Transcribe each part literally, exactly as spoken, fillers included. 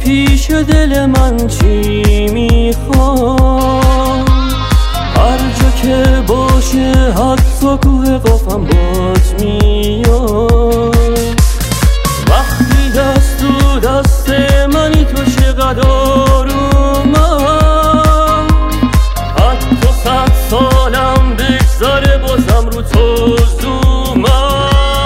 پیش دل من چی میخواد، هر جا که باشه حتی کوه قافم باد میاد. وقتی دست تو دست منی تو چقدر آرومم، حتی صد سالم بگذاره بازم رو تو زومم.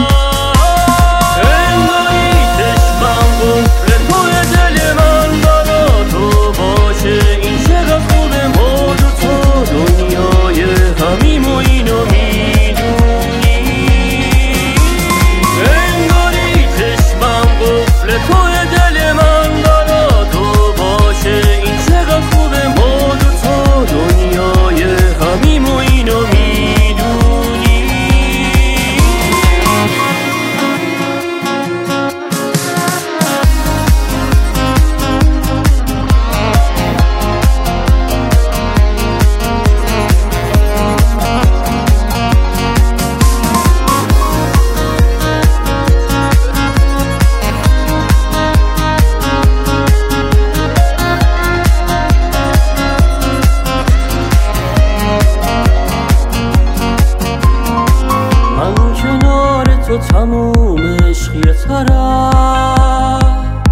تو تموم عشقی طرف،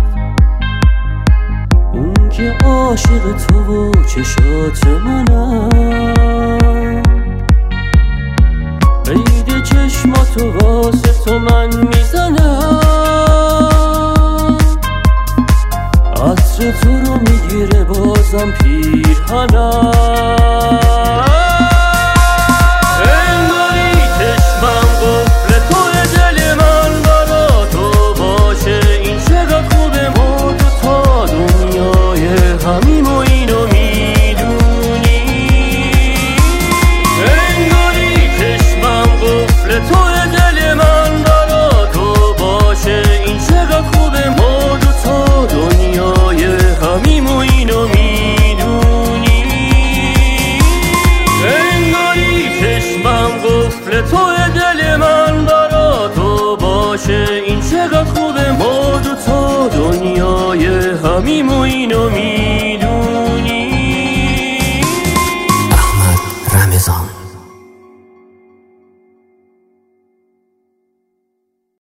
اون که عاشق تو و چشات منم، قید چشماتو واسه تو من میزنم، عطر تو رو میگیره بازم پیرهنم. تو دل من برا تو باشه این چقدر خوبه، ما دو تا دنیای همیم و اینو می